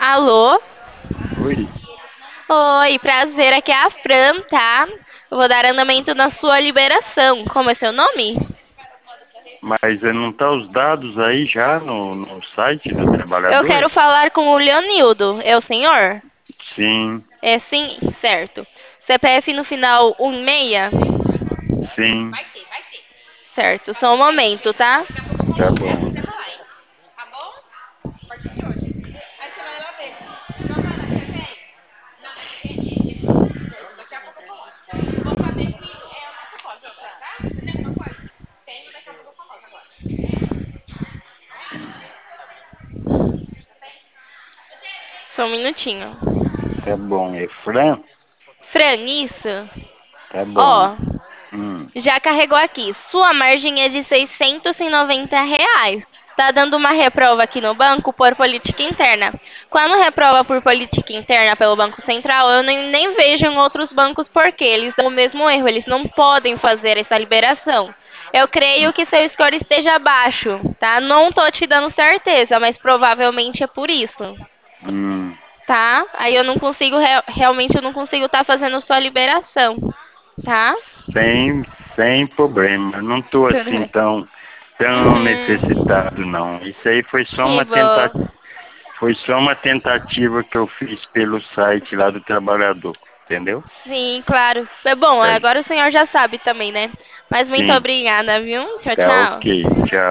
Alô? Oi, Oi, prazer, aqui é a Fran, tá? Eu vou dar andamento na sua liberação. Como é seu nome? mas não tá os dados aí já no site do Eu quero trabalhador? falar com o Leonildo. É o senhor? Sim, É sim? Certo. CPF no final 16? sim, Certo, só um momento, tá? tá bom. Só um minutinho. Tá bom, é Fran? Fran, isso? Tá bom. Ó, Hum, já carregou aqui. Sua margem é de R$ 690. Tá dando uma reprova aqui no banco por política interna. Quando reprova por política interna pelo Banco Central, eu nem vejo em outros bancos porque eles dão o mesmo erro. Eles não podem fazer essa liberação. Eu creio que seu score esteja baixo, tá? Não tô te dando certeza, mas provavelmente é por isso, hum, tá? Aí eu não consigo, realmente eu não consigo estar fazendo sua liberação, tá? sem problema. Não tô Tudo assim bem. tão Uhum. necessitado, não. Isso aí Que bom. foi só uma tentativa que eu fiz pelo site lá do trabalhador, entendeu? Sim, claro. É bom, Tá, agora o senhor já sabe também, né? Mas muito sim, obrigada, viu? Tchau, tá tchau. ok. Tchau.